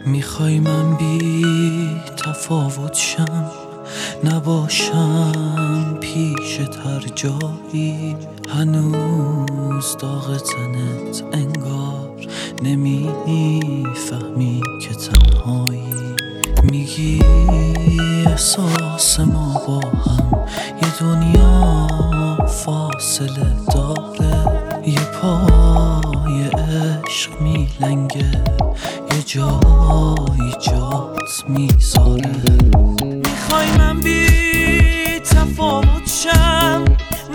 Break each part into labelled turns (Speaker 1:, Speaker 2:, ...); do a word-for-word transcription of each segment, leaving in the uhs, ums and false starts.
Speaker 1: میخوای من بی تفاوت شم، نباشم پیشت هر جایی، هنوز داغ تنت انگار نمیفهمی که تنهایی. میگی احساس ما با هم یه دنیا فاصله داره، یه پای عشق میلنگه یه جایی جات میذاره. میخوای من بی تفاوت شم،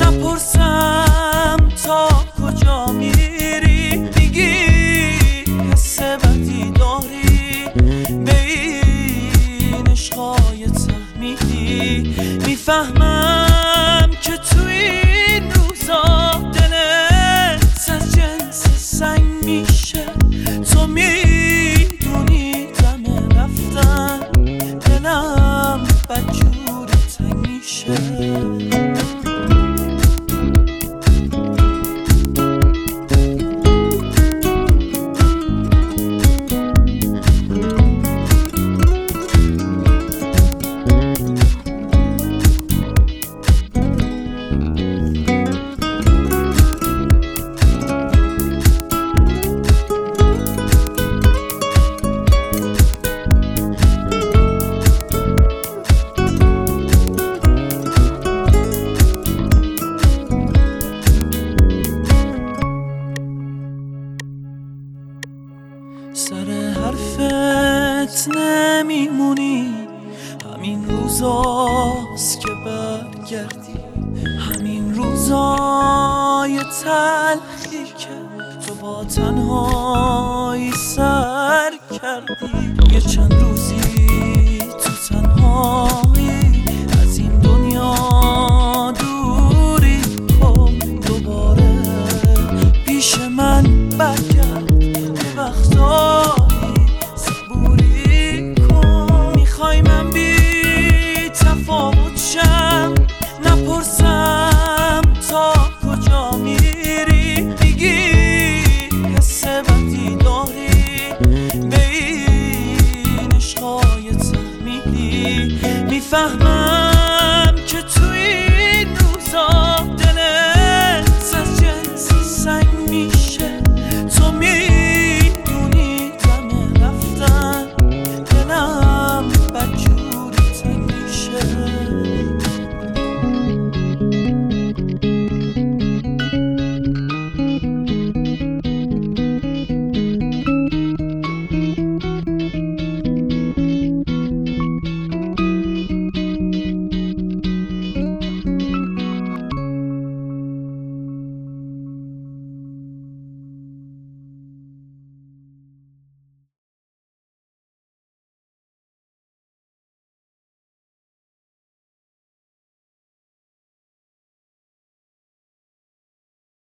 Speaker 1: نپرسم تا کجا میری، میگی حس بدی داری به این عشقای تحمیلی. میفهمم که تو این روزا دلت از جنس سنگ میشه، تو میدونی دم رفتن دلم بدجور تنگ میشه. سر حرفت نمیمونی، همین روزاست که برگردی، همین روزای تلخی که تو با تنهایی سر کردی. یه چند روزی